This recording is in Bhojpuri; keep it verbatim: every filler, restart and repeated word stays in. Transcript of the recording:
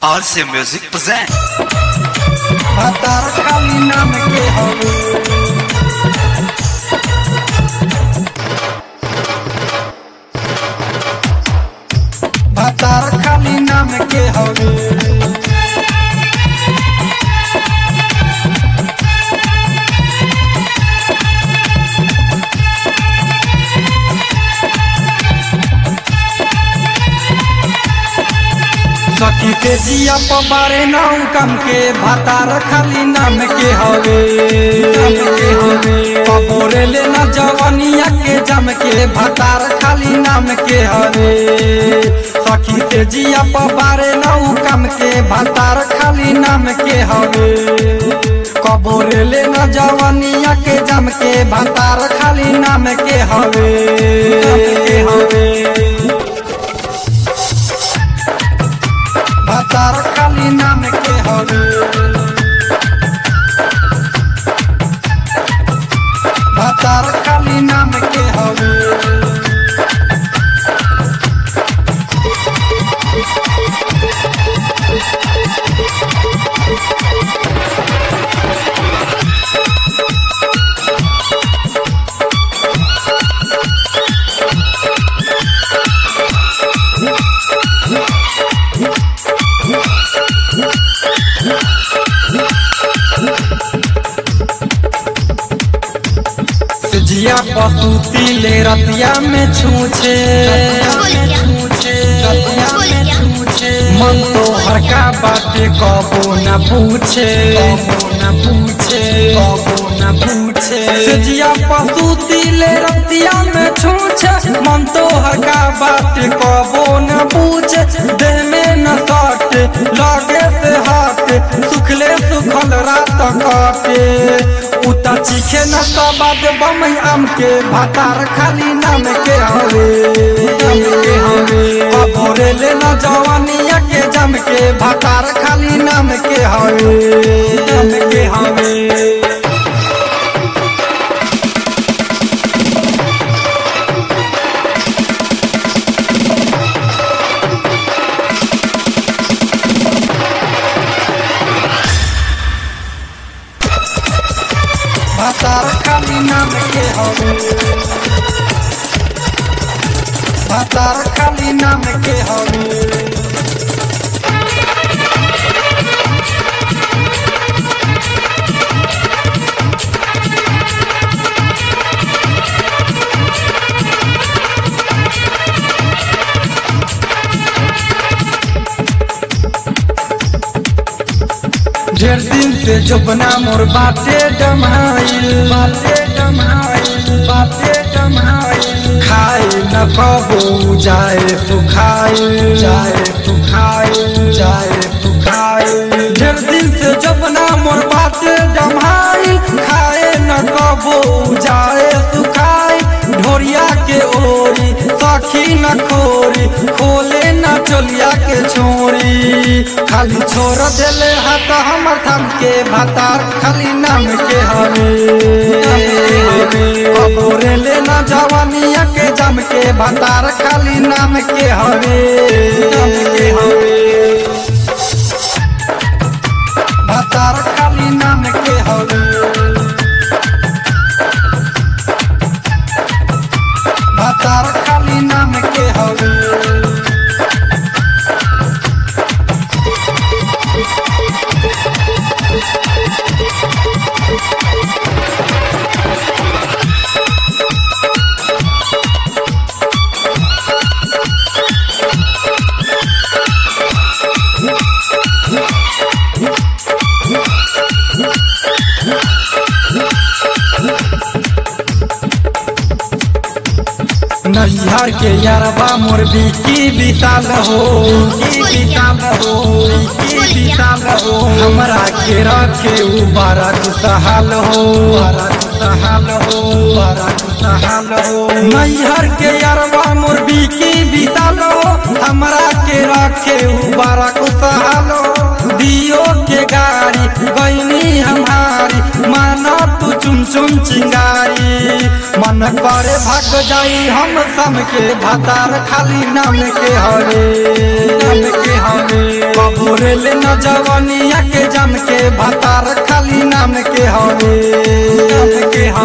R C Music present भतार खाली नाम के हवे भतार खाली नाम के हवे सखी के जिया पबारे नाउ कम के भतार खाली नाम के हवे नाम के हवे पबोरे ले ना जवानिया के जम के भतार खाली नाम के हवे सखी के जिया पबारे नाउ कम के भतार खाली नाम के हवे कबोरे ले ना जवानिया के जम के भतार खाली नाम के हवे नाम के हवे भतार खाली नाम के हवे भतार खाली नाम के हवे जिया पसुती ले रतिया में छूछे मन तो हर का बातें कबो न पूछे कबो न पूछे कबो न पूछे जिया पसुती ले रतिया में छूछे मन तो हर का बातें कबो न पूछे देह में न काटे लागे से हाथे सुखले सुखल रात काटे उता चीखे न सबाद बमई आम के भतार खाली नाम के हवे नाम के हवे पबोरे ले न जवानिया के जम के भतार खाली नाम के हवे नाम के हवे भतार खाली नाम के हवे भतार खाली नाम के हवे ढेर दिन से जोबना मोर बाते जमाइल बाते जमाइल बाते जमाइल खाए न कबो जाए सुखाइल जाए सुखाइल जाए सुखाइल ढेर दिन से जोबना मोर बाते जमाइल खाए न कबो जाए सुखाइल ढोरिया के ओरी सखी न खोरी खोले न चोलिया के छोरी खाली छोड़ देले हाथ हमर थम के भतार खाली नाम के हवे पबोरे ले ना जवानिया के जम के भतार खाली नाम के हवे नाम के हवे भतार खाली नाम के हवे भतार खाली नाम के हवे नैहर के यारबा मोर बिकी विशाल हो बिकी विशाल हो बिकी विशाल हो हमरा के रखे उ बड़ा खुशहाल हो बड़ा खुशहाल हो बड़ा खुशहाल हो नैहर के यारबा मोर बिकी विशाल हो हमरा के रखे उ बड़ा खुशहाल हो दियो के गाड़ी गईनी हमारी माना तू चुन चुन चिंगारी मन करे भाग जाई हम सम के भातार खाली नाम के हरे नाम के हरे बबोरे ले न जवानिया के जम के भातार खाली नाम के हरे नाम के हरे।